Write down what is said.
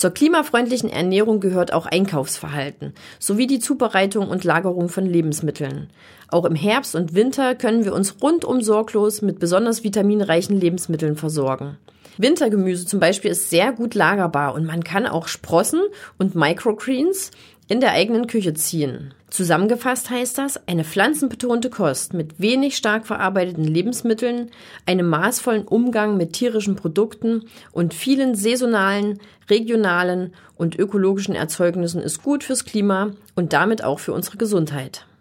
Zur klimafreundlichen Ernährung gehört auch Einkaufsverhalten sowie die Zubereitung und Lagerung von Lebensmitteln. Auch im Herbst und Winter können wir uns rundum sorglos mit besonders vitaminreichen Lebensmitteln versorgen. Wintergemüse zum Beispiel ist sehr gut lagerbar und man kann auch Sprossen und Microgreens in der eigenen Küche ziehen. Zusammengefasst heißt das, eine pflanzenbetonte Kost mit wenig stark verarbeiteten Lebensmitteln, einem maßvollen Umgang mit tierischen Produkten und vielen saisonalen, regionalen und ökologischen Erzeugnissen ist gut fürs Klima und damit auch für unsere Gesundheit.